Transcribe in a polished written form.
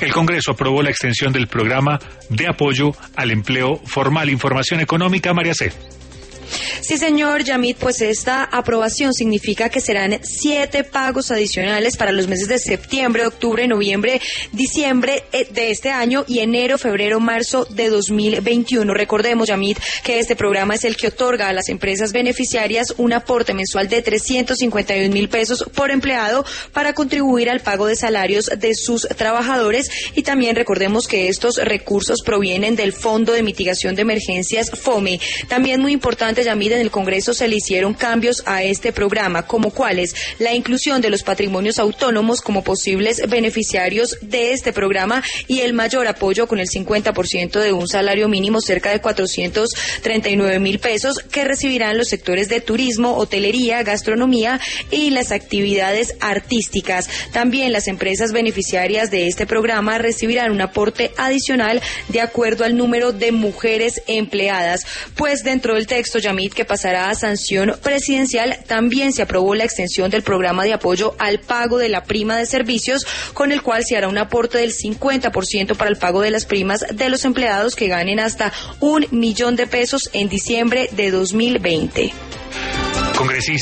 El Congreso aprobó la extensión del programa de apoyo al empleo formal. Información económica, María C. Sí, señor Yamit, pues esta aprobación significa que serán 7 pagos adicionales para los meses de septiembre, octubre, noviembre, diciembre de este año y enero, febrero, marzo de 2021. Recordemos, Yamit, que este programa es el que otorga a las empresas beneficiarias un aporte mensual de 351.000 pesos por empleado para contribuir al pago de salarios de sus trabajadores, y también recordemos que estos recursos provienen del Fondo de Mitigación de Emergencias FOME. También muy importante, Yamit, en el Congreso se le hicieron cambios a este programa, como cuáles: la inclusión de los patrimonios autónomos como posibles beneficiarios de este programa y el mayor apoyo con el 50% de un salario mínimo, cerca de 439.000 pesos, que recibirán los sectores de turismo, hotelería, gastronomía y las actividades artísticas. También las empresas beneficiarias de este programa recibirán un aporte adicional de acuerdo al número de mujeres empleadas. Pues dentro del texto, Yamit, que pasará a sanción presidencial, también se aprobó la extensión del programa de apoyo al pago de la prima de servicios, con el cual se hará un aporte del 50% para el pago de las primas de los empleados que ganen hasta 1 millón de pesos en diciembre de 2020. Congresista